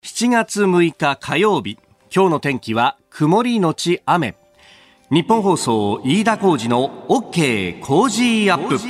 7月6日火曜日、今日の天気は曇りのち雨。日本放送飯田浩司の OK コージーアップ。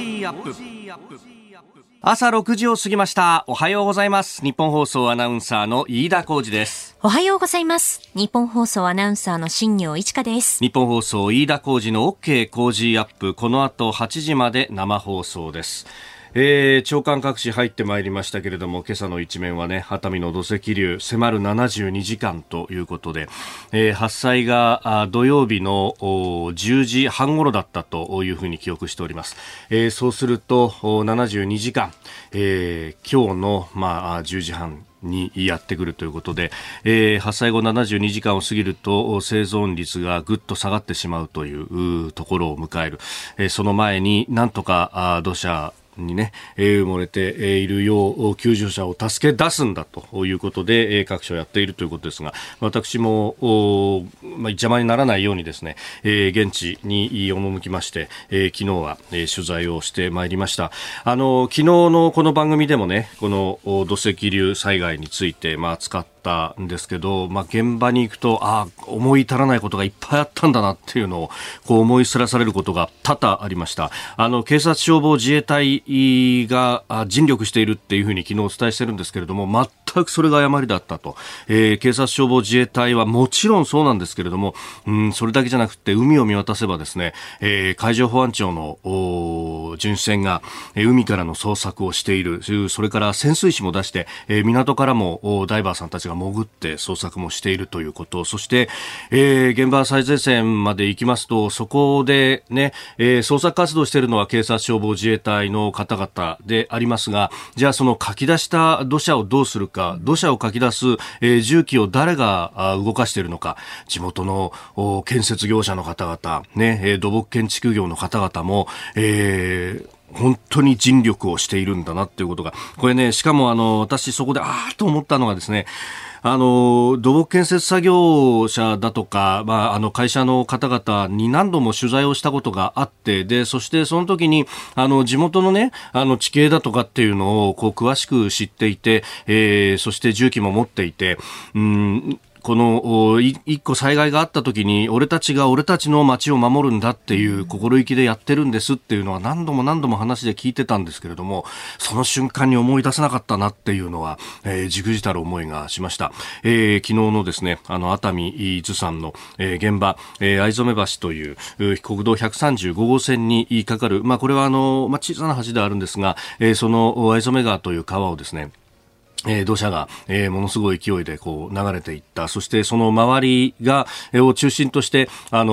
朝6時を過ぎました。おはようございます。日本放送アナウンサーの飯田浩司です。 おはようございます。日本放送アナウンサーの新業一華です。 日本放送飯田浩司の OK コージーアップ、この後8時まで生放送です。朝刊各紙入ってまいりましたけれども、今朝の一面はね、熱海の土石流迫る72時間ということで、発災が土曜日の10時半頃だったというふうに記憶しております。そうすると72時間、今日の、10時半にやってくるということで、発災後72時間を過ぎると生存率がぐっと下がってしまうというところを迎える。その前になんとか土砂にね、埋もれているよう救助者を助け出すんだということで、各所やっているということですが、私も邪魔にならないようにですね、現地に赴きまして、昨日は、取材をしてまいりました。昨日のこの番組でもね、この土石流災害について扱ったんですけど、現場に行くと思い至らないことがいっぱいあったんだなっていうのをこう思い知らされることが多々ありました。警察消防自衛隊が尽力しているっていうふうに昨日お伝えしてるんですけれども、全くそれが誤りだったと。警察消防自衛隊はもちろんそうなんですけれども、それだけじゃなくて海を見渡せばですね、海上保安庁の巡視船が海からの捜索をしている。それから潜水士も出して、港からもダイバーさんたちが潜って捜索もしているということ。そして、現場最前線まで行きますと、そこでね、捜索活動しているのは警察消防自衛隊の方々でありますが、じゃあそのかき出した土砂をどうするか、土砂をかき出す、重機を誰が動かしているのか、地元の建設業者の方々、ね、土木建築業の方々も、本当に尽力をしているんだなっていうことが、これね、しかも私そこでと思ったのがですね、土木建設作業者だとか、会社の方々に何度も取材をしたことがあって、で、そしてその時に、地元のね、地形だとかっていうのを、こう、詳しく知っていて、そして重機も持っていて、この一個災害があった時に俺たちが俺たちの町を守るんだっていう心意気でやってるんですっていうのは何度も話で聞いてたんですけれども、その瞬間に思い出せなかったなっていうのは、じくじたる思いがしました。昨日のですね、熱海伊豆山の、現場、藍染橋という国道135号線にかかる、これは小さな橋であるんですが、その藍染川という川をですね、土砂が、ものすごい勢いでこう流れていった。そしてその周りが、を中心として、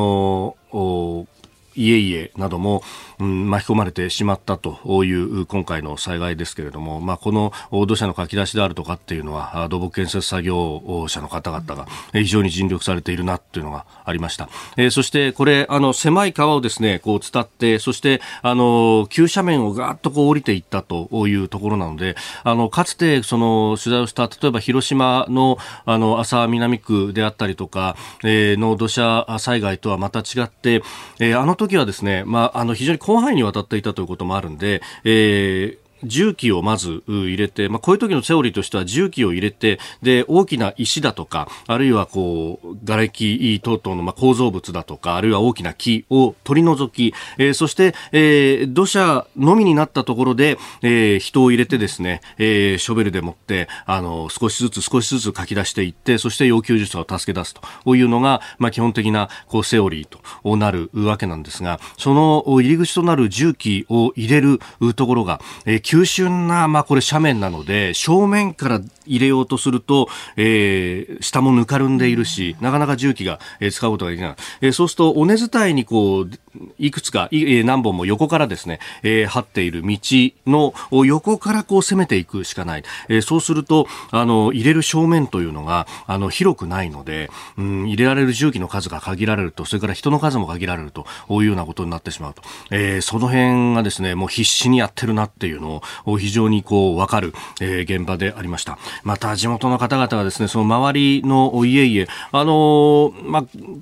家々なども、巻き込まれてしまったという今回の災害ですけれども、この土砂のかき出しであるとかっていうのは土木建設作業者の方々が非常に尽力されているなっていうのがありました。そしてこれ狭い川をですねこう伝って、そして急斜面をガーッとこう降りていったというところなので、かつてその取材をした例えば広島の安佐南区であったりとか、の土砂災害とはまた違って、時はですね、非常に広範囲にわたっていたということもあるんで、重機をまず入れて、こういう時のセオリーとしては重機を入れて、で、大きな石だとか、あるいはこう、瓦礫等々の構造物だとか、あるいは大きな木を取り除き、そして、土砂のみになったところで、人を入れてですね、ショベルでもって、少しずつかき出していって、そして要救助者を助け出すというのが、基本的な、こう、セオリーとなるわけなんですが、その入り口となる重機を入れるところが、急峻な、これ斜面なので、正面から入れようとすると、下もぬかるんでいるし、なかなか重機が、使うことができない。そうすると、尾根伝いにこう、いくつか、何本も横からですね、張っている道の横からこう攻めていくしかない。そうすると、入れる正面というのが、広くないので、入れられる重機の数が限られると、それから人の数も限られるというようなことになってしまうと。その辺がですね、もう必死にやってるなっていうのを非常にこう分かる、現場でありました。また地元の方々がですね、その周りの家々、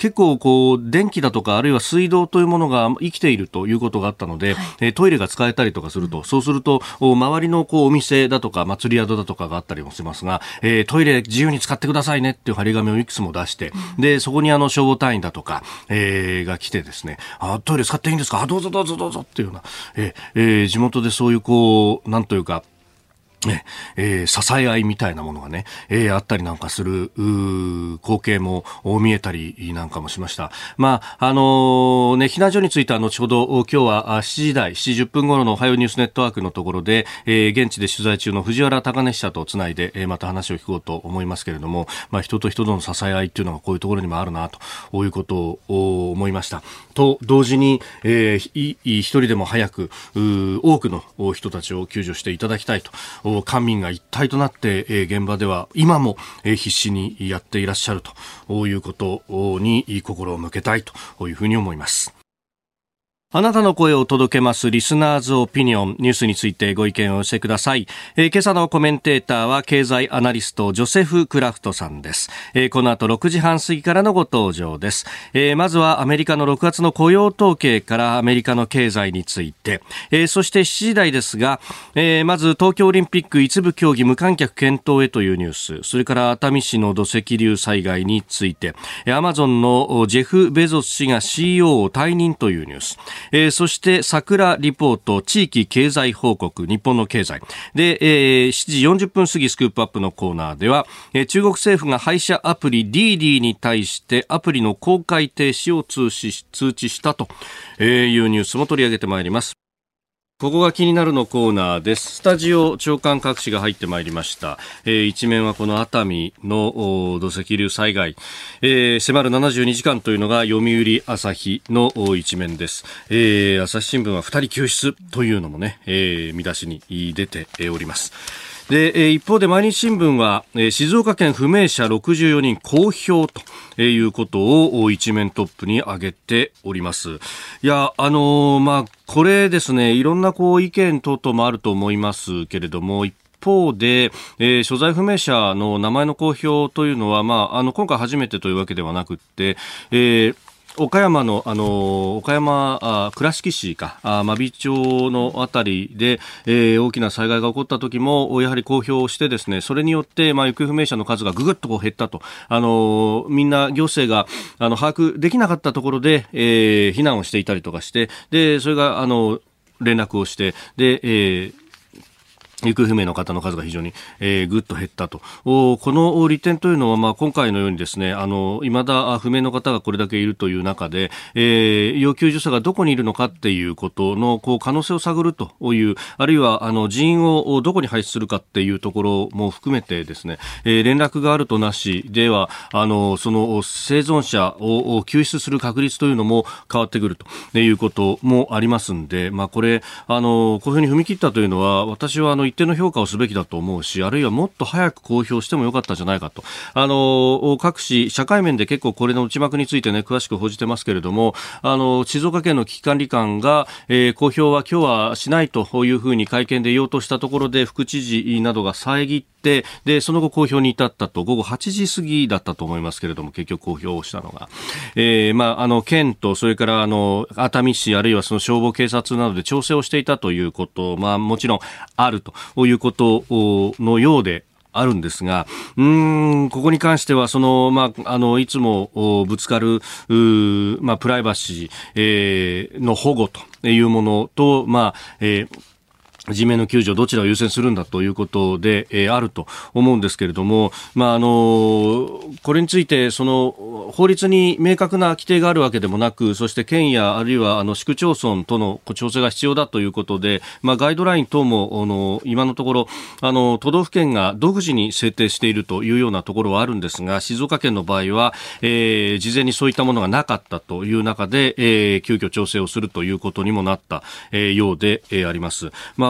結構こう電気だとかあるいは水道というものが生きているということがあったので、トイレが使えたりとかすると、そうすると周りのこうお店だとか祭り宿だとかがあったりもしますが、トイレ自由に使ってくださいねっていう張り紙をいくつも出して、でそこに消防隊員だとか、が来てですね、トイレ使っていいんですか、どうぞどうぞどうぞっていうような、地元でそういうこうなんというか支え合いみたいなものがね、あったりなんかする光景も見えたりなんかもしました。まあ避難所については後ほど今日は7時台7時10分頃のおはようニュースネットワークのところで、現地で取材中の藤原貴根記者とつないで、また話を聞こうと思いますけれども、人と人との支え合いっていうのがこういうところにもあるなということを思いました。と同時に、一人でも早く多くの人たちを救助していただきたいと、官民が一体となって、現場では今も、必死にやっていらっしゃるということに心を向けたいというふうに思います。あなたの声を届けますリスナーズオピニオン、ニュースについてご意見をお寄せください。今朝のコメンテーターは経済アナリストジョセフ・クラフトさんです。この後6時半過ぎからのご登場です。まずはアメリカの6月の雇用統計からアメリカの経済について、そして7時台ですが、まず東京オリンピック一部競技無観客検討へというニュース、それから熱海市の土石流災害について、アマゾンのジェフ・ベゾス氏が CEO を退任というニュース、そして桜リポート地域経済報告日本の経済で、7時40分過ぎスクープアップのコーナーでは、中国政府が配車アプリ DiDi に対してアプリの公開停止を通知したというニュースも取り上げてまいります。ここが気になるのコーナーです。スタジオ長官各紙が入ってまいりました。一面はこの熱海の土石流災害、迫る72時間というのが読売朝日の一面です。朝日新聞は2人救出というのもね、見出しに出ております。で、一方で毎日新聞は、静岡県不明者64人公表ということを一面トップに挙げております。いや、これですね、いろんなこう意見等々もあると思いますけれども、一方で、所在不明者の名前の公表というのは、今回初めてというわけではなくって、岡山の倉敷市か真備町のあたりで、大きな災害が起こった時もやはり公表してですね、それによって行方不明者の数がぐぐっとこう減ったと、みんな行政が把握できなかったところで、避難をしていたりとかして、でそれが連絡をして、で、行方不明の方の数が非常に、ぐっと減ったと。この利点というのは、今回のようにですね、未だ不明の方がこれだけいるという中で、要救助者がどこにいるのかっていうことの可能性を探るという、あるいは人員をどこに配置するかっていうところも含めてですね、連絡があるとなしではその生存者を救出する確率というのも変わってくるということもありますんで、これこういうふうに踏み切ったというのは、私は一定の評価をすべきだと思うし、あるいはもっと早く公表してもよかったんじゃないかと。各紙社会面で結構これの内幕についてね詳しく報じてますけれども、静岡県の危機管理官が、公表は今日はしないというふうに会見で言おうとしたところで、副知事などが遮って、でその後公表に至ったと、午後8時過ぎだったと思いますけれども、結局公表をしたのが、県とそれから熱海市あるいはその消防警察などで調整をしていたということ、もちろんあるということのようであるんですが、ここに関してはいつもぶつかるプライバシー、の保護というものと、人命の救助どちらを優先するんだということで、あると思うんですけれども、これについて法律に明確な規定があるわけでもなく、そして県やあるいは市区町村との調整が必要だということで、ガイドライン等も今のところ都道府県が独自に制定しているというようなところはあるんですが、静岡県の場合は、事前にそういったものがなかったという中で、急遽調整をするということにもなった、ようで、あります。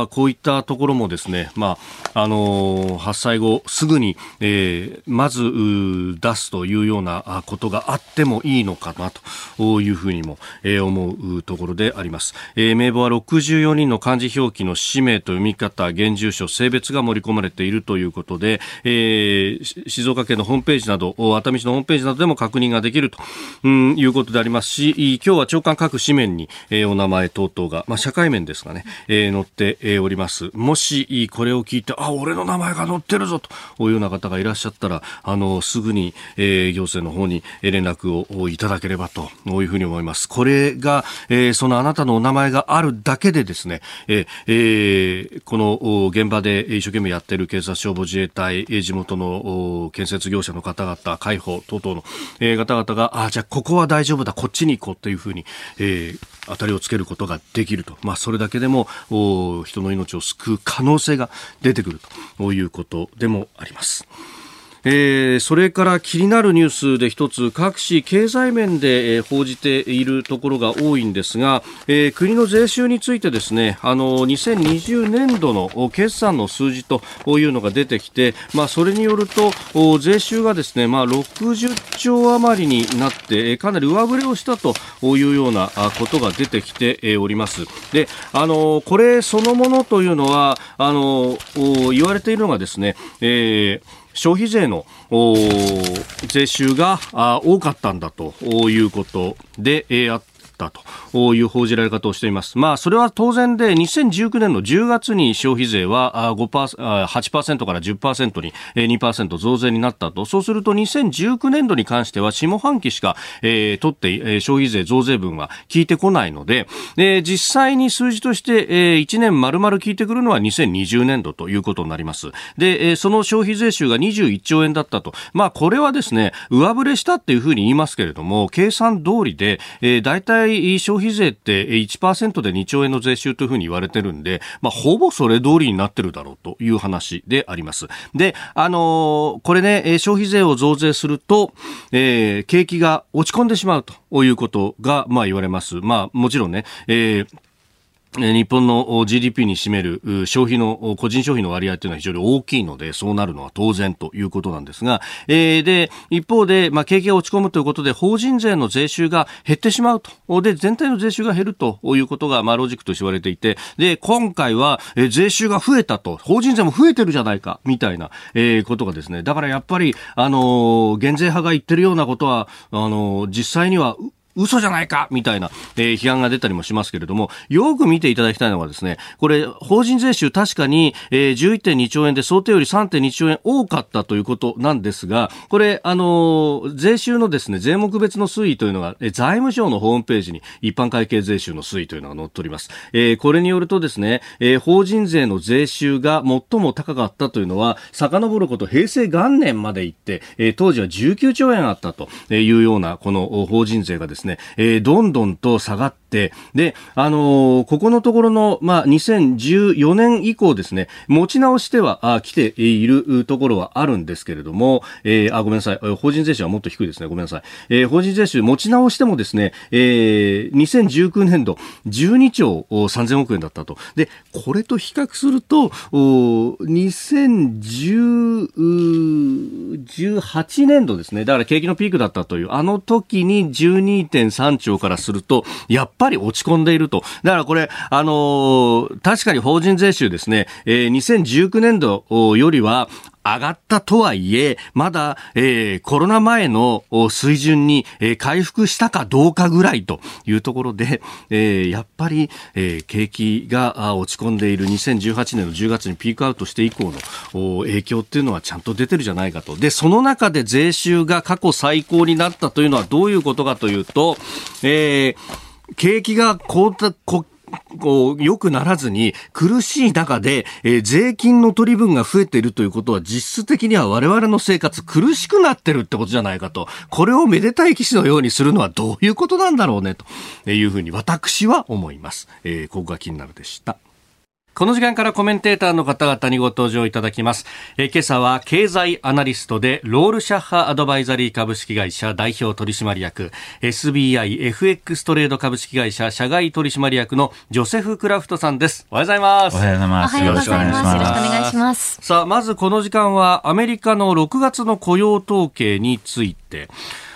こういったところもですね、発災後すぐに、まず出すというようなことがあってもいいのかなというふうにも、思うところであります。名簿は64人の漢字表記の氏名と読み方、現住所、性別が盛り込まれているということで、静岡県のホームページなど、熱海市のホームページなどでも確認ができるということでありますし、今日は長官各紙面に、お名前等々が、社会面ですがね、載っております。もしこれを聞いて、俺の名前が載ってるぞというような方がいらっしゃったら、すぐに、行政の方に連絡をいただければというふうに思います。これが、そのあなたのお名前があるだけでですね、この現場で一生懸命やっている警察、消防、自衛隊、地元の建設業者の方々、海保等々の、方々が、じゃあここは大丈夫だ、こっちに行こうというふうに、当たりをつけることができると、それだけでも人の命を救う可能性が出てくるということでもあります。それから気になるニュースで一つ、各紙経済面で、報じているところが多いんですが、国の税収についてですね、2020年度の決算の数字というのが出てきて、それによると税収がですね、60兆余りになって、かなり上振れをしたというようなことが出てきております。で、これそのものというのは言われているのがですね、消費税の税収が多かったんだということであったという報じられ方をしています。それは当然で、2019年の10月に消費税は 8% から 10% に 2% 増税になったと。そうすると2019年度に関しては下半期しか、取って消費税増税分は効いてこないので、実際に数字として、1年丸々効いてくるのは2020年度ということになります。で、その消費税収が21兆円だったと。これはですね、上振れしたっていうふうに言いますけれども、計算通りで、だいたい消費税って 1% で2兆円の税収というふうに言われてるんで、ほぼそれ通りになってるだろうという話であります。で、これね、消費税を増税すると、景気が落ち込んでしまうということが、言われます。もちろんね、日本の GDP に占める消費の個人消費の割合というのは非常に大きいので、そうなるのは当然ということなんですが、で一方で、景気が落ち込むということで法人税の税収が減ってしまうと、で全体の税収が減るということがロジックとして言われていて、で今回は税収が増えたと、法人税も増えてるじゃないかみたいなことがですね、だからやっぱり減税派が言ってるようなことは実際には嘘じゃないかみたいな、批判が出たりもしますけれども、よく見ていただきたいのはですね、これ法人税収確かに、11.2 兆円で想定より 3.2 兆円多かったということなんですが、これ税収のですね、税目別の推移というのが財務省のホームページに一般会計税収の推移というのが載っております。これによるとですね、法人税の税収が最も高かったというのは遡ること平成元年まで行って、当時は19兆円あったというようなこの法人税がですね、どんどんと下がって、で、ここのところの、2014年以降ですね、持ち直しては来ているところはあるんですけれども、ごめんなさい、法人税収はもっと低いですね、ごめんなさい。法人税収持ち直してもですね、2019年度12兆3000億円だったと。で、これと比較すると、2018年度ですね、だから景気のピークだったという、時に12.3 兆からするとやっぱり落ち込んでいると。だからこれ確かに法人税収ですね、2019年度よりは上がったとはいえ、まだ、コロナ前の水準に、回復したかどうかぐらいというところで、やっぱり、景気が落ち込んでいる2018年の10月にピークアウトして以降の影響っていうのはちゃんと出てるじゃないかと。で、その中で税収が過去最高になったというのはどういうことかというと、景気が良くならずに苦しい中で、税金の取り分が増えているということは実質的には我々の生活苦しくなってるってことじゃないかと。これをめでたい騎士のようにするのはどういうことなんだろうねというふうに私は思います。ここが気になるでした。 この時間からコメンテーターの方々にご登場いただきます。今朝は経済アナリストでロールシャッハアドバイザリー株式会社代表取締役 SBIFX トレード株式会社社外取締役のジョセフ・クラフトさんです。おはようございます。 おはようございます。 よろしくお願いします。 さあ、まずこの時間はアメリカの6月の雇用統計について、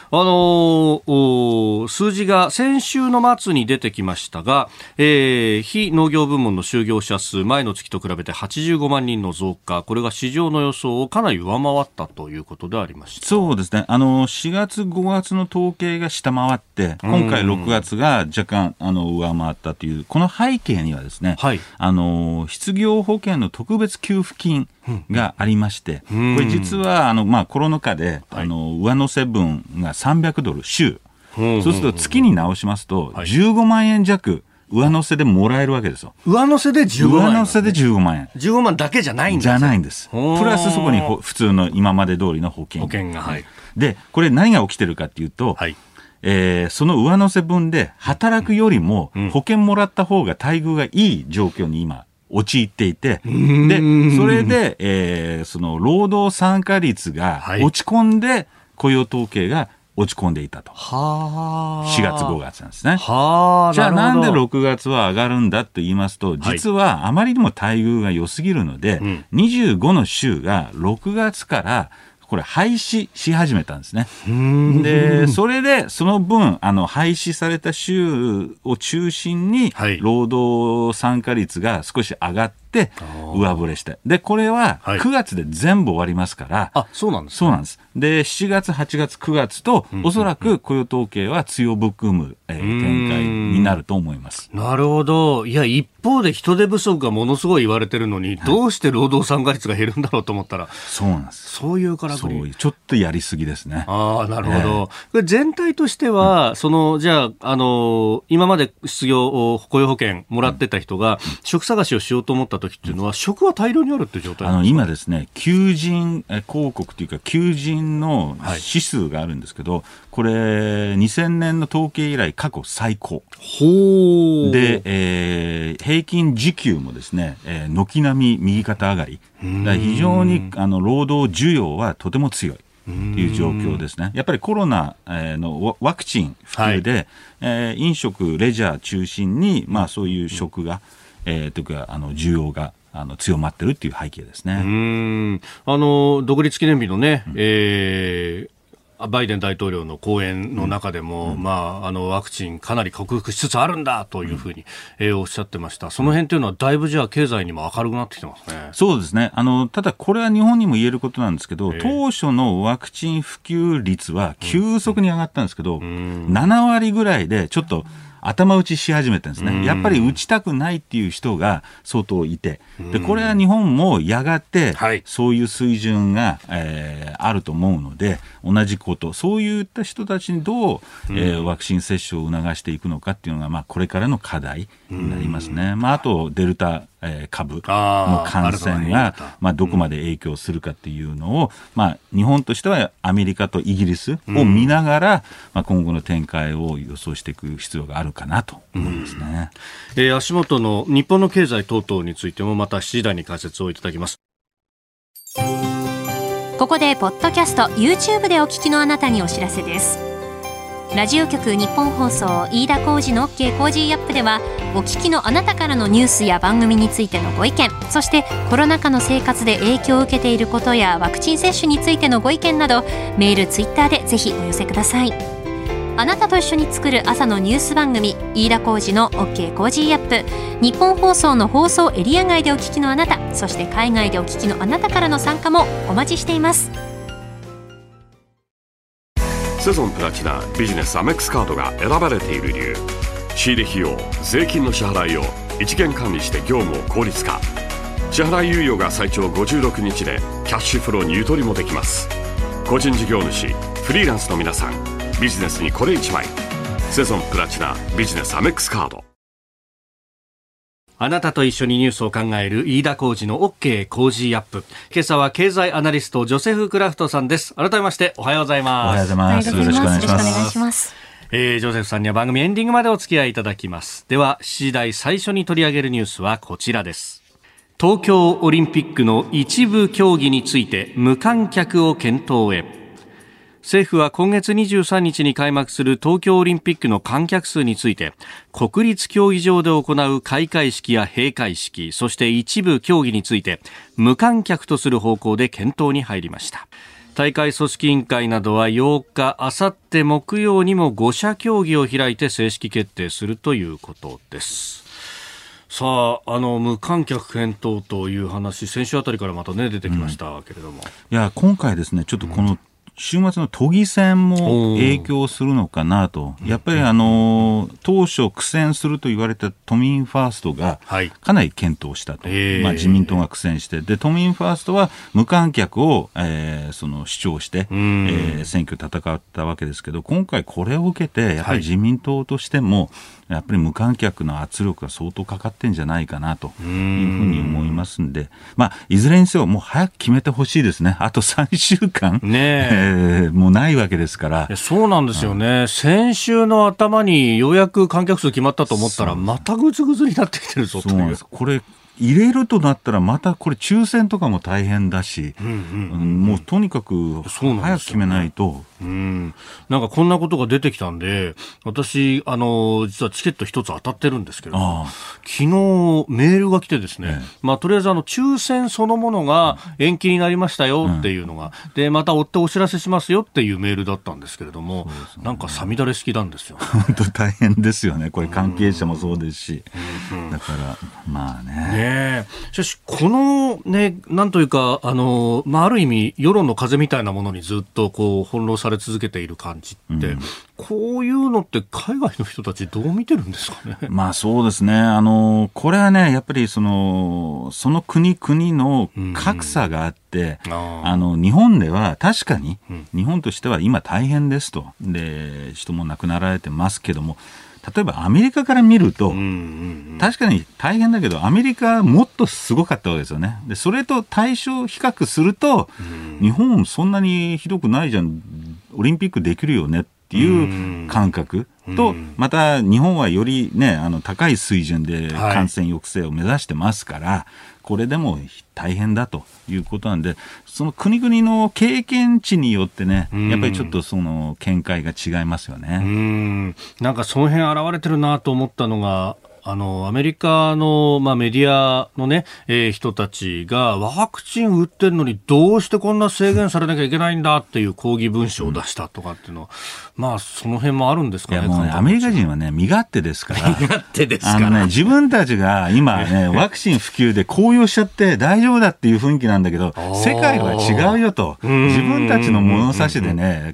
数字が先週の末に出てきましたが、非農業部門の就業者数前の月と比べて85万人の増加、これが市場の予想をかなり上回ったということでありました。 そうですね。4月5月の統計が下回って、今回6月が若干上回ったという、この背景にはですね、はい、失業保険の特別給付金がありまして、これ実はコロナ禍で、はい、上乗せ分が$300週、そうすると月に直しますと15万円弱上乗せでもらえるわけですよ。 上乗せで15万円、 上乗せで15万円。 15万だけじゃないんですよ。 じゃないんです。プラスそこに普通の今まで通りの保険が入る。 で、これ何が起きてるかっていうと、はい、その上乗せ分で働くよりも保険もらった方が待遇がいい状況に今陥っていて、でそれで、その労働参加率が落ち込んで、雇用統計が落ち込んでいたと。4月5月なんですね。じゃあなんで6月は上がるんだと言いますと、実はあまりにも待遇が良すぎるので、25の週が6月からこれ廃止し始めたんですね。で、それでその分廃止された週を中心に労働参加率が少し上がって上振れして、でこれは9月で全部終わりますから、 あ、そうなんですね。 そうなんです。で7月8月9月とおそらく雇用統計は強含む展開になると思います。 なるほど。いや、一方で人手不足がものすごい言われてるのに、どうして労働参加率が減るんだろうと思ったら、 そうなんです。 そういうからくり。 そういうちょっとやりすぎですね。 ああ、なるほど。これ全体としては、じゃあ今まで失業雇用保険もらってた人が職探しをしようと思った時っていうのは、職は大量にあるっていう状態なんですか？ 今ですね、求人広告というか求人の指数があるんですけど、これ2000年の統計以来過去最高で、平均時給もですね、軒並み右肩上がり。非常に労働需要はとても強いという状況ですね。やっぱりコロナのワクチン普及で、飲食レジャー中心に、そういう職が、というか需要が強まってるっていう背景ですね。 独立記念日のね、バイデン大統領の講演の中でも、ワクチンかなり克服しつつあるんだというふうに、おっしゃってました。その辺というのはだいぶじゃあ経済にも明るくなってきてますね。 そうですね。ただこれは日本にも言えることなんですけど、当初のワクチン普及率は急速に上がったんですけど、7割ぐらいでちょっと頭打ちし始めてるんですね。やっぱり打ちたくないっていう人が相当いて、でこれは日本もやがてそういう水準が、あると思うので、同じこと、そういった人たちにどう、ワクチン接種を促していくのかっていうのが、これからの課題になりますね。あとデルタ株の感染がどこまで影響するかっていうのを、日本としてはアメリカとイギリスを見ながら、今後の展開を予想していく必要があるかなと思いますね。 足元の日本の経済等々についてもまた7時台に解説をいただきます。 ここでポッドキャスト YouTube でお聞きのあなたにお知らせです。ラジオ局日本放送飯田浩司の OK コージーアップでは、お聞きのあなたからのニュースや番組についてのご意見、そしてコロナ禍の生活で影響を受けていることやワクチン接種についてのご意見など、メール、ツイッターでぜひお寄せください。あなたと一緒に作る朝のニュース番組、飯田浩司の OK コージーアップ。日本放送の放送エリア外でお聞きのあなた、そして海外でお聞きのあなたからの参加もお待ちしています。 セゾンプラチナビジネスアメックスカードが選ばれている理由。仕入れ費用、税金の支払いを一元管理して業務を効率化。支払い猶予が最長56日でキャッシュフローにゆとりもできます。個人事業主、フリーランスの皆さん、ビジネスにこれ一枚。セゾンプラチナビジネスアメックスカード。 あなたと一緒にニュースを考える飯田浩司の OK コージーアップ。今朝は経済アナリストジョセフ・クラフトさんです。改めましておはようございます。 おはようございます。よろしくお願いします。 ジョセフさんには番組エンディングまでお付き合いいただきます。では7時台最初に取り上げるニュースはこちらです。 東京オリンピックの一部競技について無観客を検討へ。政府は今月23日に開幕する東京オリンピックの観客数について、国立競技場で行う開会式や閉会式、そして一部競技について無観客とする方向で検討に入りました。大会組織委員会などは8日、あさって木曜にも5者協議を開いて正式決定するということです。さあ、無観客検討という話、先週あたりからまたね出てきましたけれども、 いや今回ですね、ちょっとこの週末の都議選も影響するのかなと。やっぱり当初苦戦すると言われた都民ファーストがかなり検討したと、自民党が苦戦して、で都民ファーストは無観客を、その主張して、選挙戦ったわけですけど、今回これを受けてやっぱり自民党としても、やっぱり無観客の圧力が相当かかってんじゃないかなというふうに思いますんで、いずれにせよもう早く決めてほしいですね。あと3週間、もうないわけですから。 そうなんですよね、先週の頭にようやく観客数決まったと思ったらまたぐずぐずになってきてるぞという。そうなんです。 これ入れるとなったらまたこれ抽選とかも大変だし、もうとにかく早く決めないと。 なんかこんなことが出てきたんで、私実はチケット一つ当たってるんですけど、昨日メールが来てですね、とりあえず抽選そのものが延期になりましたよっていうのが、でまた追ってお知らせしますよっていうメールだったんですけれども、なんかさみだれ式なんですよ。 本当大変ですよね。これ関係者もそうですし、だからしかしこのね、なんというかある意味世論の風みたいなものにずっとこう翻弄され続けている感じって、こういうのって海外の人たちどう見てるんですかね。 そうですね。これはね、やっぱりその国々の格差があって、日本では確かに、日本としては今大変ですと。で、人も亡くなられてますけども、例えばアメリカから見ると、確かに大変だけどアメリカはもっとすごかったわけですよね。でそれと対照比較すると、日本そんなにひどくないじゃん、オリンピックできるよねっていう感覚と、また日本はよりね、高い水準で感染抑制を目指してますから、これでも大変だということなんで、その国々の経験値によってね、やっぱりちょっとその見解が違いますよね。 なんかその辺現れてるなと思ったのが、アメリカの、メディアのね、人たちがワクチン打ってるのにどうしてこんな制限されなきゃいけないんだっていう抗議文書を出したとかっていうの、その辺もあるんですかね。 いやもうね、アメリカ人はね、身勝手ですから身勝手ですから自分たちが今ね、ワクチン普及で高揚しちゃって大丈夫だっていう雰囲気なんだけど、世界は違うよと。自分たちの物差しでね、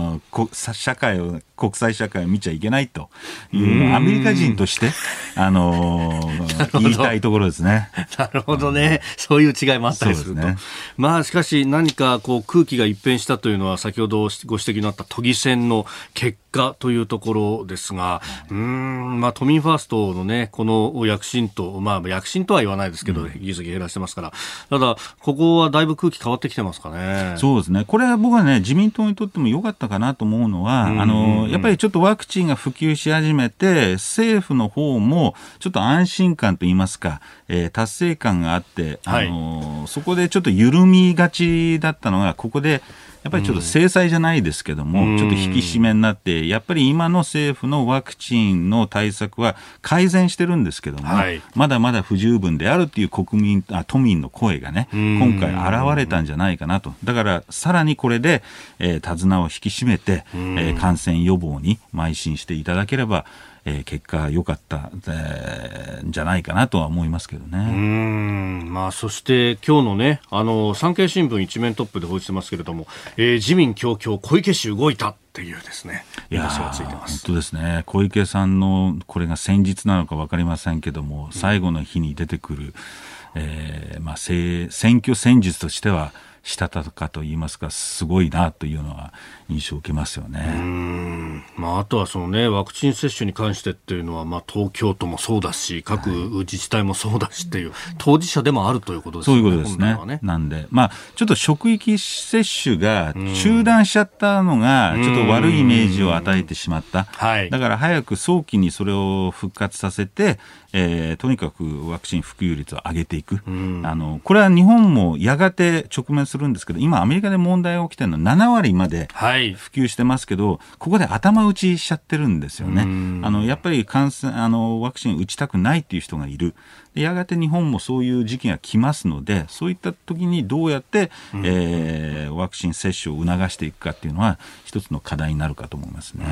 国際社会を見ちゃいけないというアメリカ人として言いたいところですね。 なるほどね。そういう違いもあったりすると。そうですね。しかし何かこう空気が一変したというのは、先ほどご指摘のあった都議選の結果というところですが、都民ファーストのね、この躍進と、躍進とは言わないですけど、議席減らしてますから、ただここはだいぶ空気変わってきてますかね。 そうですね。これは僕はね、自民党にとっても良かったかなと思うのは、やっぱりちょっとワクチンが普及し始めて、政府の方もちょっと安心感といいますか、達成感があって、そこでちょっと緩みがちだったのが、ここでやっぱりちょっと制裁じゃないですけども、ちょっと引き締めになって、やっぱり今の政府のワクチンの対策は改善してるんですけども、まだまだ不十分であるっていう都民の声がね、今回現れたんじゃないかなと。だからさらにこれで、手綱を引き締めて、感染予防に邁進していただければ、結果良かったんじゃないかなとは思いますけどね。 そして今日のね、産経新聞一面トップで報じてますけれども、自民強強小池氏動いたっていうですね、見出しがついてます。 本当ですね。小池さんのこれが戦術なのか分かりませんけども、最後の日に出てくる、選挙戦術としてはしたたかといいますか、すごいなというのは印象を受けますよね。 あとはその、ね、ワクチン接種に関してっていうのは、東京都もそうだし各自治体もそうだしっていう、当事者でもあるということですね。 そういうことですね。なんで、ちょっと職域接種が中断しちゃったのがちょっと悪いイメージを与えてしまった。だから早く早期にそれを復活させて、とにかくワクチン普及率を上げていく。これは日本もやがて直面するんですけど、今アメリカで問題が起きてるのは7割まで普及してますけど、ここで頭打ちしちゃってるんですよね。やっぱりワクチン打ちたくないっていう人がいる。でやがて日本もそういう時期が来ますので、そういった時にどうやって、ワクチン接種を促していくかっていうのは一つの課題になるかと思いますね。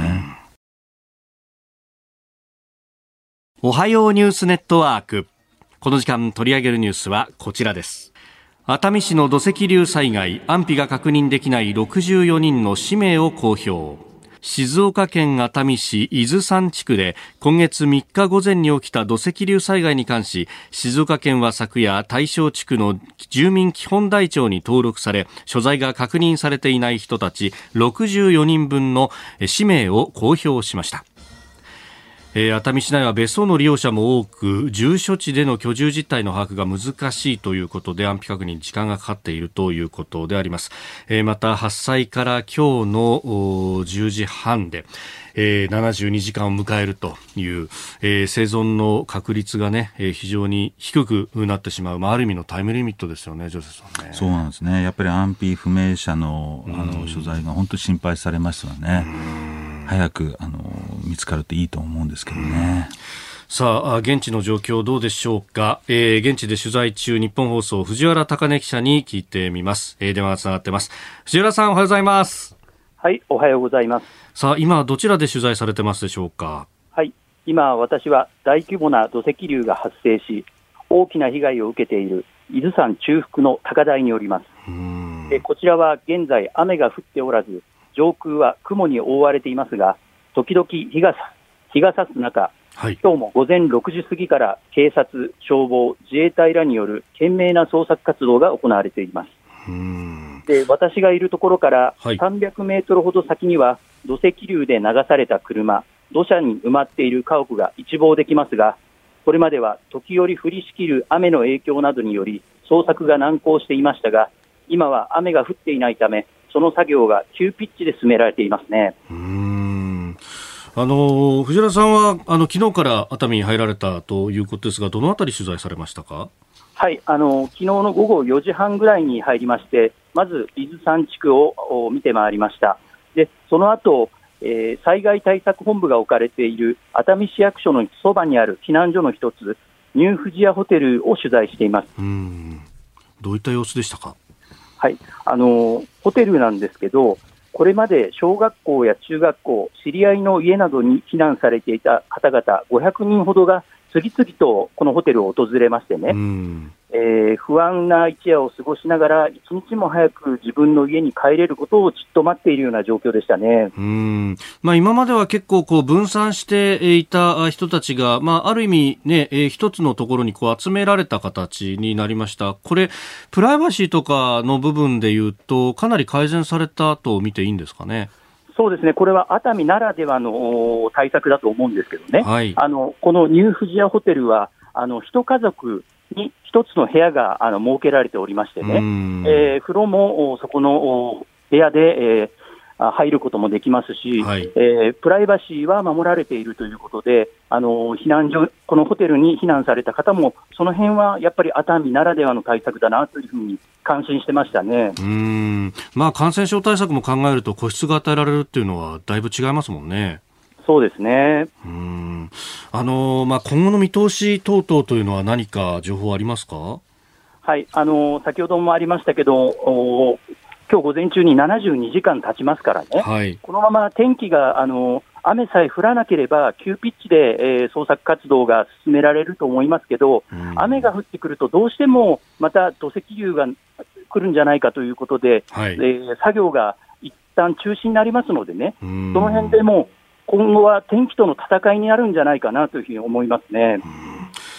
おはようニュースネットワーク。この時間取り上げるニュースはこちらです。熱海市の土石流災害、安否が確認できない64人の氏名を公表。静岡県熱海市伊豆山地区で今月3日午前に起きた土石流災害に関し、静岡県は昨夜大正地区の住民基本台帳に登録され、所在が確認されていない人たち64人分の氏名を公表しました。熱海市内は別荘の利用者も多く、住所地での居住実態の把握が難しいということで、安否確認に時間がかかっているということであります。また発災から今日の10時半で、72時間を迎えるという、生存の確率がね、非常に低くなってしまう、ある意味のタイムリミットですよね、ジョセさんね。 そうなんですね。やっぱり安否不明者の、所在が本当に心配されますよね。早く見つかるといいと思うんですけどね。 さあ、現地の状況どうでしょうか。現地で取材中、日本放送藤原貴音記者に聞いてみます。電話がつながってます。藤原さん、おはようございます。 はい、おはようございます。 さあ、今どちらで取材されてますでしょうか。 はい、今私は大規模な土石流が発生し、大きな被害を受けている伊豆山中腹の高台におります。こちらは現在雨が降っておらず、上空は雲に覆われていますが、時々日が差す中、今日も午前6時過ぎから警察、消防、自衛隊らによる懸命な捜索活動が行われています。で、私がいるところから300メートルほど先には土石流で流された車、土砂に埋まっている家屋が一望できますが、これまでは時折降りしきる雨の影響などにより捜索が難航していましたが、今は雨が降っていないため、その作業が急ピッチで進められていますね。 藤原さんは昨日から熱海に入られたということですが、どのあたり取材されましたか。 はい、昨日の午後4時半ぐらいに入りまして、まず伊豆山地区を見て回りました。で、その後、災害対策本部が置かれている熱海市役所のそばにある避難所の一つ、ニューフジヤホテルを取材しています。 どういった様子でしたか。 はい、ホテルなんですけど、これまで小学校や中学校、知り合いの家などに避難されていた方々500人ほどが次々とこのホテルを訪れましてね、不安な一夜を過ごしながら一日も早く自分の家に帰れることをじっと待っているような状況でしたね。 今までは結構分散していた人たちが、ある意味、ね、一つのところに集められた形になりました。これプライバシーとかの部分でいうとかなり改善されたと見ていいんですかね。 そうですね、これは熱海ならではの対策だと思うんですけどね、このニューフジヤホテルは一家族に一つの部屋が設けられておりましてね、風呂もそこの部屋で、入ることもできますし、プライバシーは守られているということで、避難所、このホテルに避難された方もその辺はやっぱり熱海ならではの対策だなというふうに感心してましたね。 感染症対策も考えると個室が与えられるっていうのはだいぶ違いますもんね。 そうですね。 今後の見通し等々というのは何か情報ありますか。 はい、先ほどもありましたけど、今日午前中に72時間経ちますからね、このまま天気が雨さえ降らなければ急ピッチで、捜索活動が進められると思いますけど、雨が降ってくるとどうしてもまた土石流が来るんじゃないかということで、作業が一旦中止になりますのでね、その辺でも今後は天気との戦いになるんじゃないかなというふうに思いますね。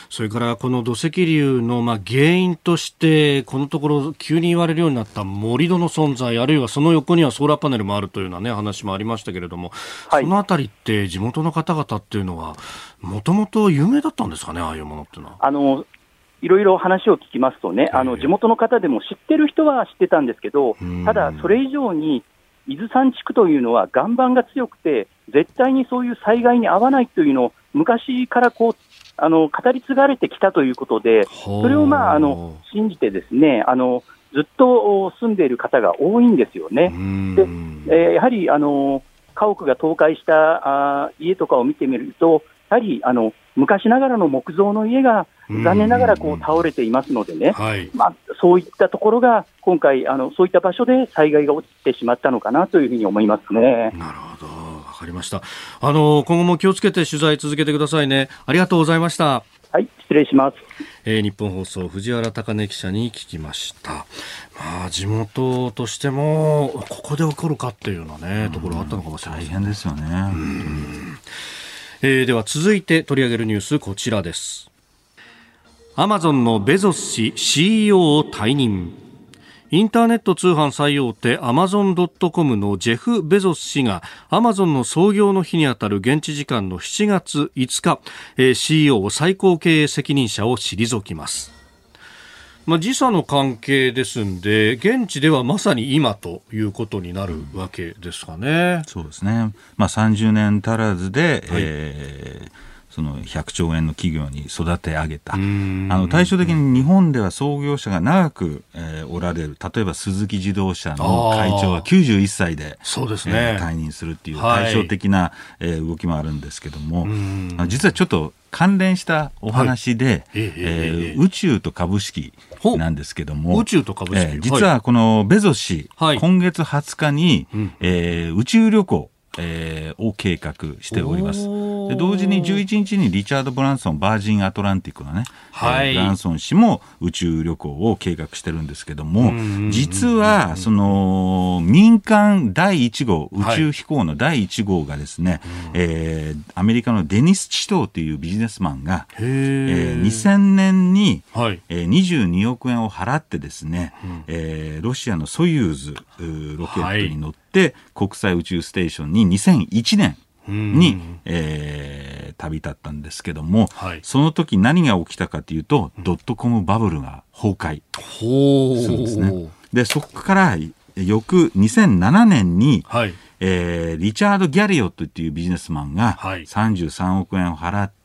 それからこの土石流の原因としてこのところ急に言われるようになった盛り土の存在、あるいはその横にはソーラーパネルもあるというような、ね、話もありましたけれども、そのあたりって地元の方々っていうのはもともと有名だったんですかね、ああいうものっていうのは。 いろいろ話を聞きますとね、地元の方でも知ってる人は知ってたんですけど、ただそれ以上に伊豆山地区というのは岩盤が強くて絶対にそういう災害に遭わないというのを昔から語り継がれてきたということで、それを信じてですね、ずっと住んでいる方が多いんですよね。で、やはり家屋が倒壊した家とかを見てみると、やはり昔ながらの木造の家が残念ながら倒れていますのでね、そういったところが今回そういった場所で災害が起きてしまったのかなというふうに思いますね。 なるほど、わかりました。今後も気をつけて取材続けてくださいね。ありがとうございました。 はい、失礼します。 日本放送藤原貴根記者に聞きました。地元としてもここで起こるかっていうようなね、ところあったのかもしれない。 大変ですよね。 では続いて取り上げるニュース、こちらです。アマゾンのベゾス氏 CEO を退任。インターネット通販最大手アマゾン.comのジェフ・ベゾス氏がアマゾンの創業の日にあたる現地時間の7月5日、CEO 最高経営責任者を退きます。時差の関係ですんで、現地ではまさに今ということになるわけですかね。 そうですね。30年足らずで、その100兆円の企業に育て上げた。対照的に日本では創業者が長く、おられる、例えば鈴木自動車の会長が91歳で、 そうですね、 退任するっていう対照的な、動きもあるんですけども、実はちょっと関連したお話で、宇宙と株式なんですけども、 宇宙と株式、 実はこのベゾス氏、今月20日に、宇宙旅行を計画しております。で同時に11日にリチャード・ブランソン、バージン・アトランティックのね、ブランソン氏も宇宙旅行を計画してるんですけども、実はその民間第1号、宇宙飛行の第1号がですね、アメリカのデニス・チトーというビジネスマンが、2000年に、22億円を払ってですね、ロシアのソユーズロケットに乗って国際宇宙ステーションに2001年に、旅立ったんですけども、その時何が起きたかというと、ドットコムバブルが崩壊するんですね。でそこから翌2007年に、リチャード・ギャリオットというビジネスマンが33億円を払って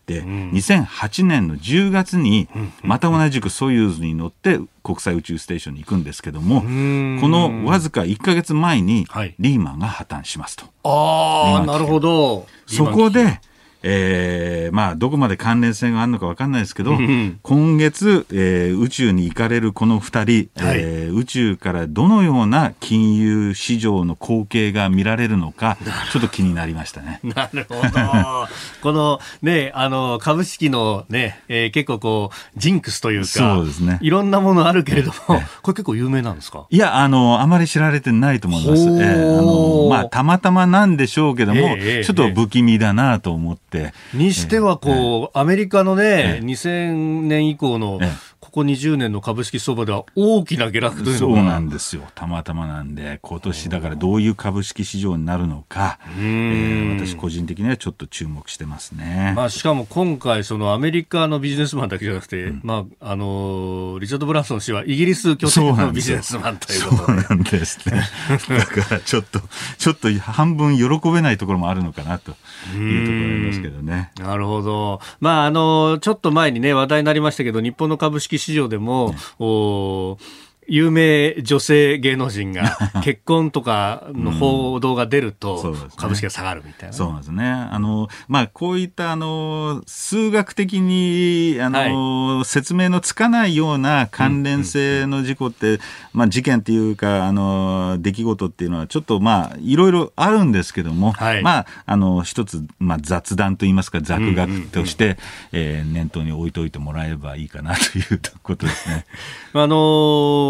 2008年の10月にまた同じくソユーズに乗って国際宇宙ステーションに行くんですけども、このわずか1ヶ月前にリーマンが破綻しますと。 なるほど。 そこでどこまで関連性があるのか分かんないですけど、今月、宇宙に行かれるこの2人、宇宙からどのような金融市場の光景が見られるのか、ちょっと気になりましたね。 なるほど。このね、株式のね、結構こうジンクスというか、 そうですね、 いろんなものあるけれども、これ結構有名なんですか？ いや、あまり知られてないと思います。たまたまなんでしょうけども、ちょっと不気味だなと思って。 にしてはアメリカのね、2000年以降のここ20年の株式相場では大きな下落というのが。 そうなんですよ。たまたまなんで、今年だからどういう株式市場になるのか、私個人的にはちょっと注目してますね。 しかも今回そのアメリカのビジネスマンだけじゃなくて、リチャード・ブランソン氏はイギリス拠点のビジネスマンということで。そうなんですね。 だからちょっと半分喜べないところもあるのかなというところありますけどね。 なるほど。ちょっと前にね、話題になりましたけど、日本の株式市場でも、有名女性芸能人が結婚とかの報道が出ると株式が下がるみたいな。 そうなんですね。こういった数学的に説明のつかないような関連性の事故って、事件っていうか出来事っていうのはちょっといろいろあるんですけども、一つ雑談といいますか雑学として念頭に置いといてもらえればいいかなということですね。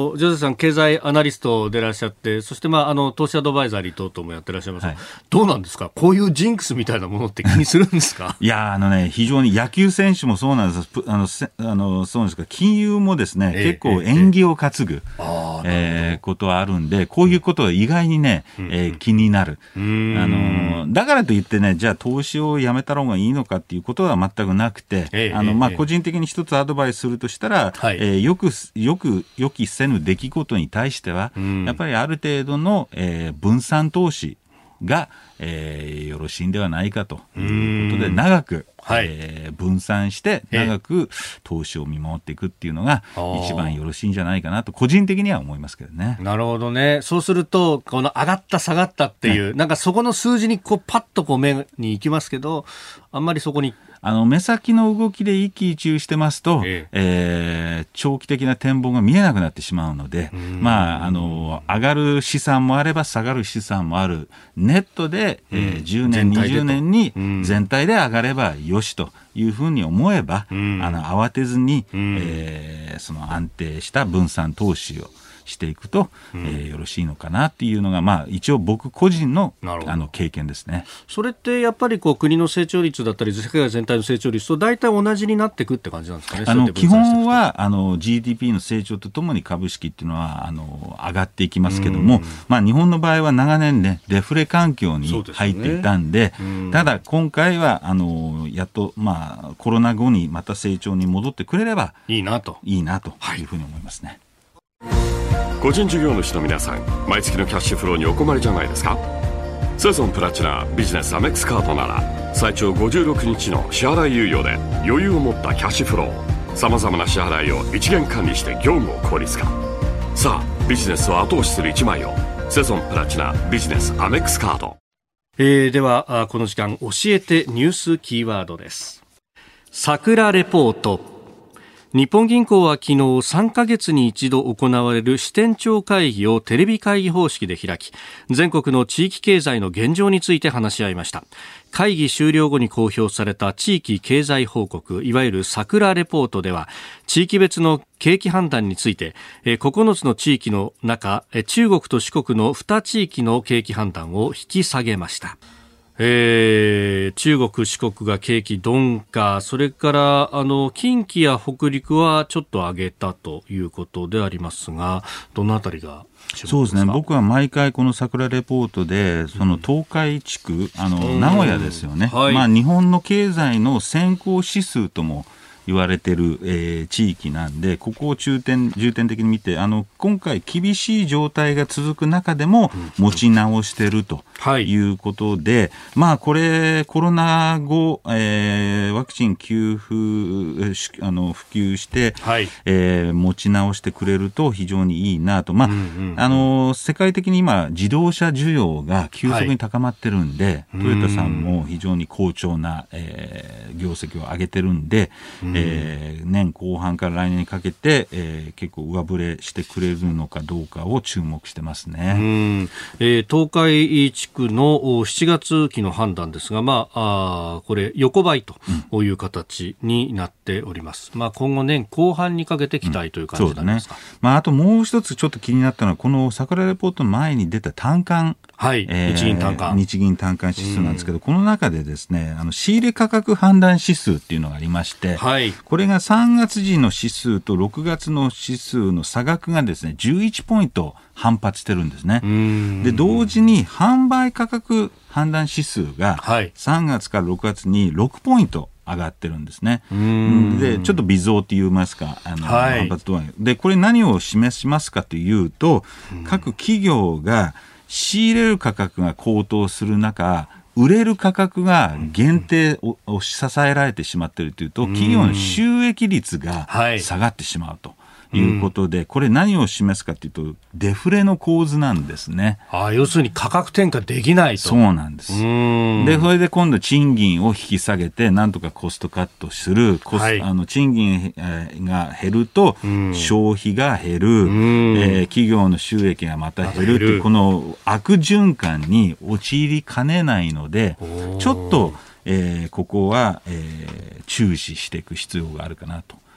ジョゼさん経済アナリストでいらっしゃって、そして投資アドバイザリー等々もやってらっしゃいます、はい、どうなんですか、こういうジンクスみたいなものって気にするんですか？ いや非常に野球選手もそうなんです。そうですか、金融もですね、結構縁起を担ぐ、ことはあるんで、こういうことは意外にね、気になる。だからといってね、じゃあ投資をやめた方がいいのかっていうことは全くなくて、個人的に一つアドバイスするとしたら、予期せぬ出来事に対しては、やっぱりある程度の、分散投資が、よろしいんではないかということで、長く、分散して長く投資を見守っていくっていうのが一番よろしいんじゃないかなと個人的には思いますけどね。 なるほどね。そうするとこの上がった下がったっていう、なんかそこの数字にパッと目に行きますけど、あんまりそこに目先の動きで一喜一憂してますと、長期的な展望が見えなくなってしまうので、上がる資産もあれば下がる資産もある、ネットで、10年20年に全体で上がればよしというふうに思えば、慌てずに、その安定した分散投資をしていくと、よろしいのかなっていうのが、一応僕個人の経験ですね。 それってやっぱり国の成長率だったり世界全体の成長率と大体同じになっていくって感じなんですかね。 基本はGDP の成長とともに株式っていうのは上がっていきますけども、日本の場合は長年ねデフレ環境に入っていたんで、ただ今回はやっとコロナ後にまた成長に戻ってくれればいいなというふうに思いますね。 個人事業主の皆さん、毎月のキャッシュフローにお困りじゃないですか？セゾンプラチナビジネスアメックスカードなら最長56日の支払い猶予で余裕を持ったキャッシュフロー、さまざまな支払いを一元管理して業務を効率化。さあビジネスを後押しする一枚を、セゾンプラチナビジネスアメックスカード。 ではこの時間教えてニュースキーワードです。桜レポート。日本銀行は昨日3ヶ月に一度行われる支店長会議をテレビ会議方式で開き、全国の地域経済の現状について話し合いました。会議終了後に公表された地域経済報告、いわゆる桜レポートでは、地域別の景気判断について9つの地域の中、中国と四国の2地域の景気判断を引き下げました。中国四国が景気鈍化、それから近畿や北陸はちょっと上げたということでありますが、どのあたりがそうですね、僕は毎回この桜レポートでその東海地区、名古屋ですよね、日本の経済の先行指数とも言われている、地域なんで、ここを重点的に見て、今回厳しい状態が続く中でも持ち直しているということで、これコロナ後、ワクチン給付普及して、持ち直してくれると非常にいいなと。世界的に今自動車需要が急速に高まってるんで、トヨタさんも非常に好調な、業績を上げてるんで、年後半から来年にかけて、結構上振れしてくれるのかどうかを注目してますね。 東海地区の7月期の判断ですが、これ横ばいという形になっております。今後年後半にかけて期待という感じなんですか？ あともう一つちょっと気になったのは、この桜レポートの前に出た単価、日銀単価指数なんですけど、この中でですね、仕入れ価格判断指数っていうのがありまして、これが3月時の指数と6月の指数の差額がですね、11ポイント反発してるんですね。で、同時に販売価格判断指数が3月から6月に6ポイント上がってるんですね。で、ちょっと微増と言いますか、反発度合いで、これ何を示しますかというと、各企業が仕入れる価格が高騰する中、売れる価格が限定を支えられてしまっているというと、企業の収益率が下がってしまうということで、これ何を示すかというと、デフレの構図なんですね。 要するに価格転嫁できないと。 そうなんです。で、それで今度賃金を引き下げて、なんとかコストカットする。賃金が減ると、消費が減る、企業の収益がまた減るという、この悪循環に陥りかねないので、ちょっと、ここは、注視していく必要があるかなと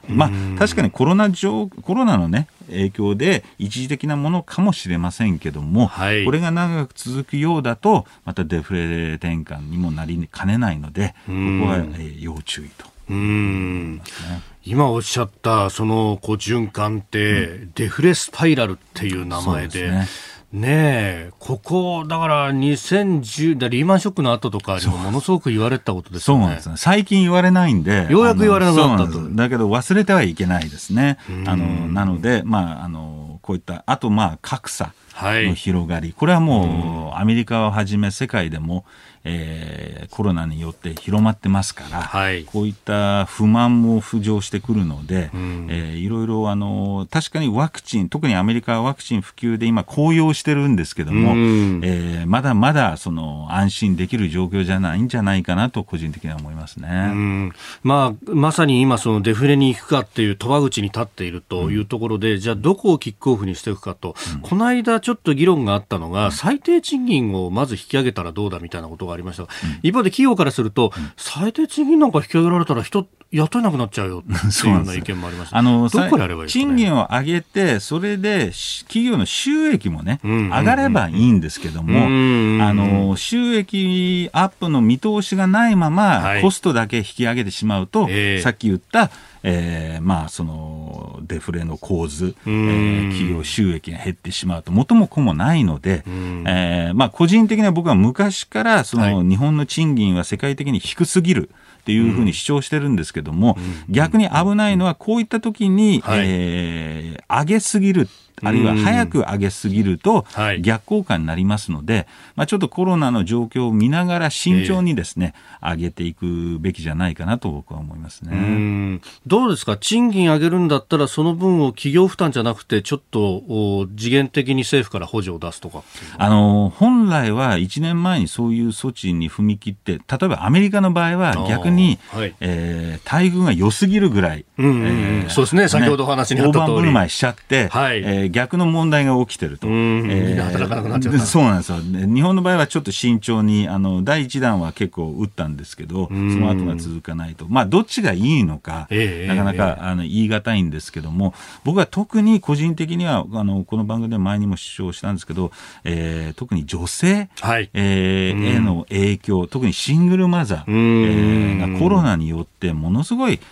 確かにコロナのね影響で一時的なものかもしれませんけども、これが長く続くようだとまたデフレ転換にもなりかねないので、ここは要注意と。 今おっしゃったその循環って、デフレスパイラルっていう名前で、ここだから2010リーマンショックの後とかにもものすごく言われたことですよね。 そうなんですね。最近言われないんで、 ようやく言われなくなったと。 だけど忘れてはいけないですね。なので、こういったあと格差の広がり、これはもうアメリカをはじめ世界でもコロナによって広まってますから、こういった不満も浮上してくるので、いろいろ確かにワクチン、特にアメリカはワクチン普及で今公用してるんですけども、まだまだ安心できる状況じゃないんじゃないかなと個人的には思いますね。 まさに今そのデフレに行くかっていう賭場口に立っているというところで、じゃあどこをキックオフにしていくかと、この間ちょっと議論があったのが、最低賃金をまず引き上げたらどうだみたいなことがありましたが、一方で企業からすると、最低賃金なんか引き上げられたら人雇えなくなっちゃうよっていうような意見もありました。どこやればいいですかね。 賃金を上げて、それで企業の収益もね、上がればいいんですけども、収益アップの見通しがないまま、コストだけ引き上げてしまうと、さっき言ったそのデフレの構図、企業収益が減ってしまうと元も子もないので、個人的には僕は昔からその日本の賃金は世界的に低すぎるっていうふうに主張してるんですけども、逆に危ないのはこういった時に、上げすぎる、あるいは早く上げすぎると逆効果になりますので、ちょっとコロナの状況を見ながら慎重にですね、上げていくべきじゃないかなと僕は思いますね。 どうですか、賃金上げるんだったらその分を企業負担じゃなくてちょっと次元的に政府から補助を出すとか。 本来は1年前にそういう措置に踏み切って、例えばアメリカの場合は逆に、待遇が良すぎるぐらい、 そうですね、先ほどお話にあった通り大盤振る舞いしちゃって、逆の問題が起きてると。 働かなくなっちゃった。 そうなんですよ。日本の場合はちょっと慎重に第一弾は結構打ったんですけど、その後が続かないと、どっちがいいのか、なかなか言い難いんですけども、僕は特に個人的にはこの番組で前にも主張したんですけど、特に女性、への影響、特にシングルマザー、がコロナによってものすごい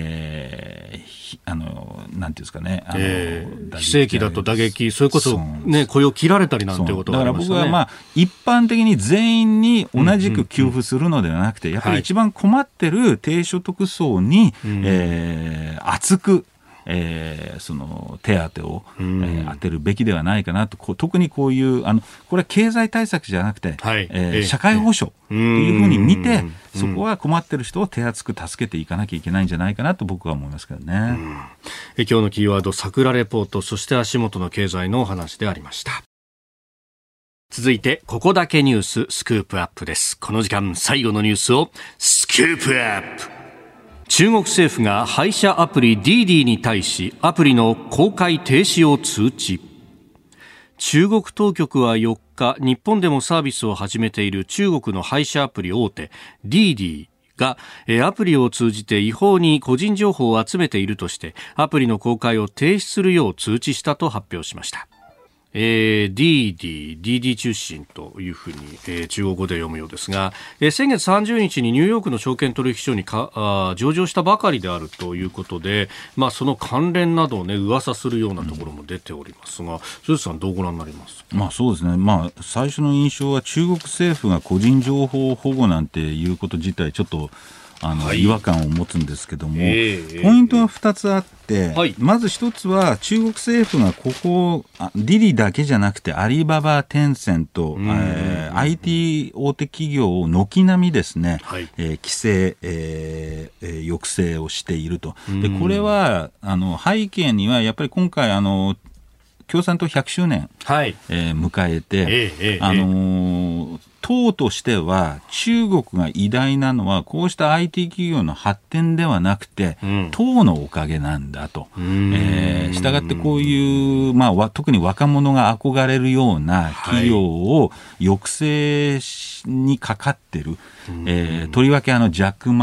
なんていうんですかね、 非正規だと打撃、それこそ、雇用切られたりなんてことがありましたね。 だから僕は一般的に全員に同じく給付するのではなくて、やっぱり一番困ってる低所得層に、厚くその手当を、当てるべきではないかなと。特にこういうこれは経済対策じゃなくて、社会保障というふうに見て、そこは困ってる人を手厚く助けていかなきゃいけないんじゃないかなと僕は思いますけどね。 今日のキーワード、桜レポート、そして足元の経済のお話でありました。続いてここだけニューススクープアップです。この時間最後のニュースをスクープアップ。中国政府が配車アプリ DiDi に対しアプリの公開停止を通知。中国当局は4日、日本でもサービスを始めている中国の配車アプリ大手 DiDiがアプリを通じて違法に個人情報を集めているとしてアプリの公開を停止するよう通知したと発表しました。DiDi 中心というふうに、中国語で読むようですが、先月30日にニューヨークの証券取引所に上場したばかりであるということで、その関連などをね、噂するようなところも出ておりますが、鈴木さんどうご覧になりますか？ そうですね。最初の印象は中国政府が個人情報保護なんていうこと自体ちょっと違和感を持つんですけども、ポイントが2つあって、まず1つは中国政府がここDiDiだけじゃなくてアリババ、テンセント、IT 大手企業を軒並みですね、規制、抑制をしていると。でこれは背景にはやっぱり今回共産党100周年、迎えて、党としては中国が偉大なのはこうした IT 企業の発展ではなくて、党のおかげなんだと。したがってこういう、特に若者が憧れるような企業を抑制にかかってる。とりわけジャック・マ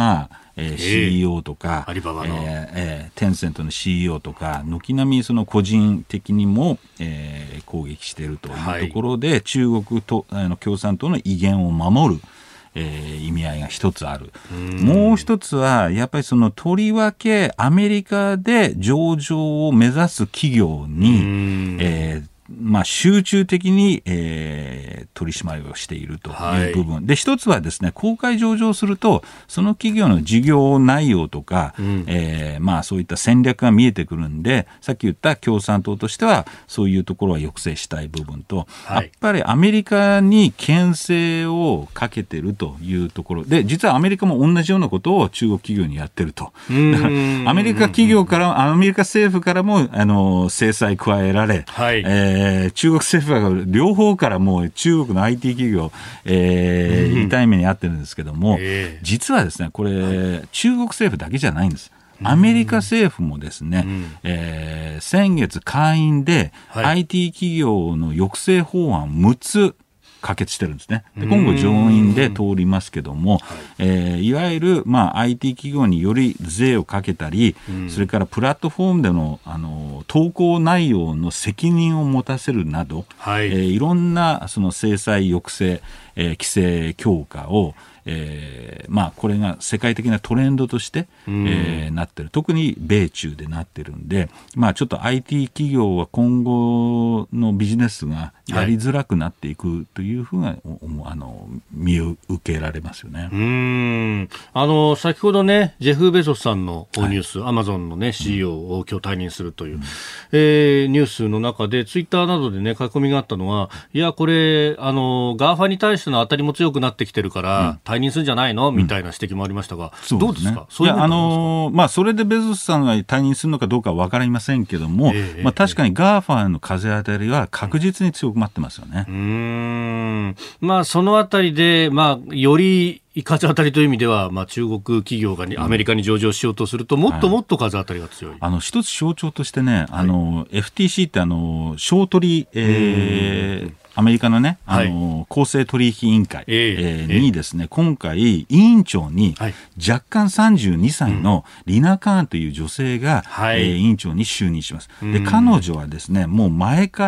CEO とか、 アリババの、 テンセントの CEO とか、軒並みその個人的にも、攻撃しているというところで、中国と共産党の威厳を守る、意味合いが一つある。もう一つはやっぱりそのとりわけアメリカで上場を目指す企業に、集中的に、取り締まりをしているという部分、で一つはですね、公開上場するとその企業の事業内容とか、そういった戦略が見えてくるんで、さっき言った共産党としてはそういうところは抑制したい部分と、やっぱりアメリカに牽制をかけてるというところで、実はアメリカも同じようなことを中国企業にやってると。だからアメリカ企業からアメリカ政府からも制裁加えられ、中国政府は両方からもう中国の IT 企業、痛い目に遭ってるんですけども、実はですね、これ、中国政府だけじゃないんです。アメリカ政府もですね、先月下院で IT 企業の抑制法案6つ可決してるんですね。で今後上院で通りますけども、いわゆる、IT 企業により税をかけたり、それからプラットフォームでの、投稿内容の責任を持たせるなど、いろんなその制裁抑制、規制強化をこれが世界的なトレンドとして、なってる。特に米中でなってるんで、ちょっと IT 企業は今後のビジネスがやりづらくなっていくというふうな、見受けられますよね。 先ほどね、ジェフ・ベゾスさんのニュース、アマゾンのね CEO を今日退任するという、ニュースの中でツイッターなどでね書き込みがあったのは、いやこれGAFA に対しての当たりも強くなってきてるから、退任するんじゃないのみたいな指摘もありましたが、どうですか？そういうことそれでベゾスさんが退任するのかどうかは分かりませんけども、確かに GAFA の風当たりは確実に強くなってますよね。 そのあたりで、より風当たりという意味では、中国企業がアメリカに上場しようとすると、もっともっと風当たりが強い。 一つ象徴としてね、FTC って商取り、アメリカのね、公正取引委員会、にですね、今回委員長に若干32歳のリナ・カーンという女性が、委員長に就任します。で、彼女はですね、もう前から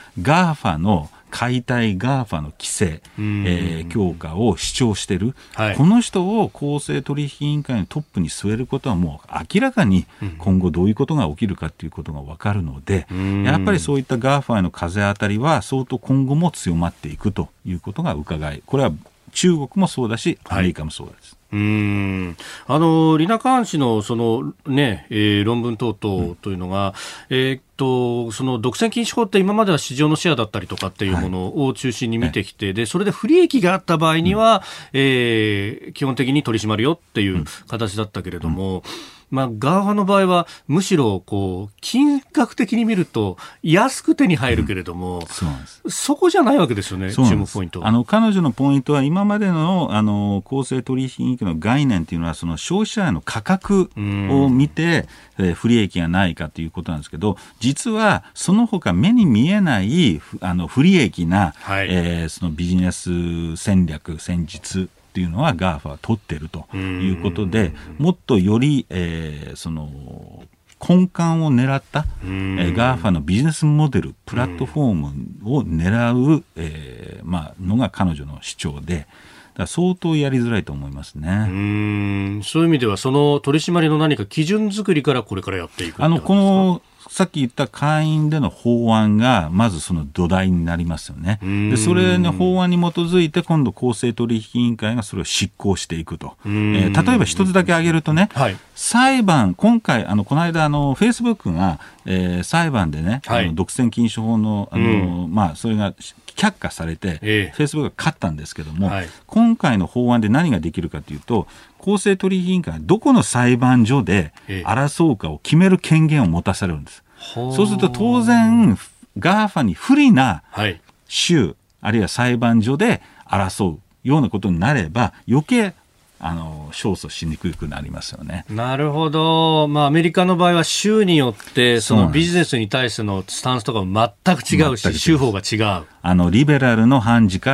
GAFA の解体 GAFA の規制、強化を主張している、この人を公正取引委員会のトップに据えることはもう明らかに今後どういうことが起きるかということが分かるので、やっぱりそういった GAFA への風当たりは相当今後も強まっていくということが伺い、これは中国もそうだしアメリカもそうです。 リナ・カーン氏のその、論文等々というのが、その独占禁止法って今までは市場のシェアだったりとかっていうものを中心に見てきて、でそれで不利益があった場合には、基本的に取り締まるよっていう形だったけれども、GAFA の場合はむしろ金額的に見ると安く手に入るけれども、そこじゃないわけですよね。注目ポイント。 彼女のポイントは今までの公正取引委員会の概念というのは、その消費者への価格を見て、不利益がないかということなんですけど、実はその他目に見えない不利益な、そのビジネス戦術っていうのは GAFA は取っているということで、もっとより、その根幹を狙った、GAFA のビジネスモデルプラットフォームを狙う、のが彼女の主張で、相当やりづらいと思いますね。 そういう意味ではその取り締まりの何か基準作りからこれからやっていくってことですか？ このさっき言った下院での法案がまずその土台になりますよね。でそれの法案に基づいて今度公正取引委員会がそれを執行していくと。例えば一つだけ挙げるとね、裁判、今回この間フェイスブックが、裁判でね、独占禁止法のそれが却下されて、フェイスブックが勝ったんですけども、今回の法案で何ができるかというと、公正取引委員会がどこの裁判所で争うかを決める権限を持たされるんです。そうすると当然 GAFA に不利な州あるいは裁判所で争うようなことになれば余計勝訴しにくくなりますよね。 なるほど。アメリカの場合は州によってそのビジネスに対してのスタンスとかも全く違うし、州法が違う。 リベラルの判事か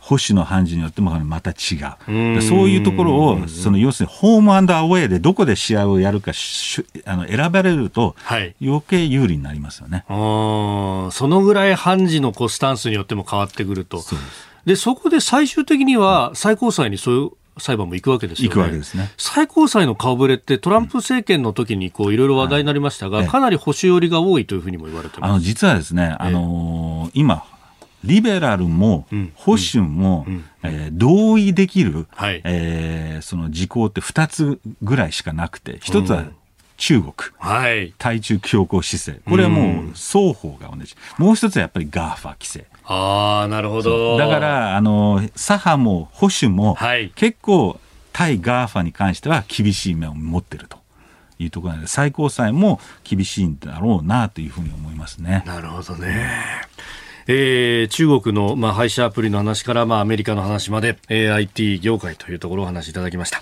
保守の判事によってもまた違う。そういうところを要するにホームアンドアウェイでどこで試合をやるか選ばれると余計有利になりますよね。 そのぐらい判事のスタンスによっても変わってくると。そこで最終的には最高裁にそういう裁判も行くわけですよね。 行くわけですね。 最高裁の顔ぶれってトランプ政権の時にいろいろ話題になりましたが、かなり保守寄りが多いというふうにも言われています。 実はですね、今リベラルも保守も、同意できる、その事項って2つぐらいしかなくて、1つは中国、対中強硬姿勢、これはもう双方が同じ。もう1つはやっぱりGAFA規制。 なるほど。 だから左派も保守も、結構対GAFAに関しては厳しい面を持っているというところなので、最高裁も厳しいんだろうなというふうに思いますね。 なるほどね。中国の、配車アプリの話から、アメリカの話まで、IT 業界というところをお話しいただきました。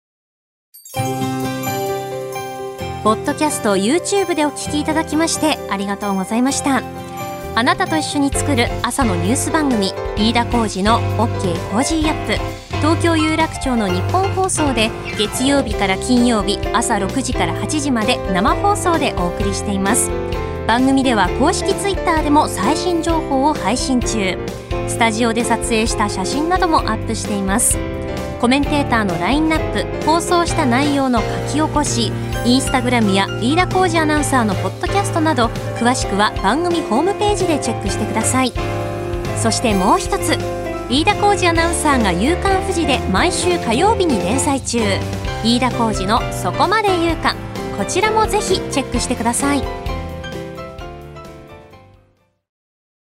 ポッドキャスト YouTube でお聞きいただきましてありがとうございました。あなたと一緒に作る朝のニュース番組、飯田浩司の OK コージーアップ、東京有楽町の日本放送で月曜日から金曜日朝6時から8時まで生放送でお送りしています。番組では公式ツイッターでも最新情報を配信中。スタジオで撮影した写真などもアップしています。コメンテーターのラインナップ、放送した内容の書き起こし、インスタグラムや飯田浩司アナウンサーのポッドキャストなど、詳しくは番組ホームページでチェックしてください。そしてもう一つ、飯田浩司アナウンサーが夕刊フジで毎週火曜日に連載中、飯田浩司のそこまで言うか、こちらもぜひチェックしてください。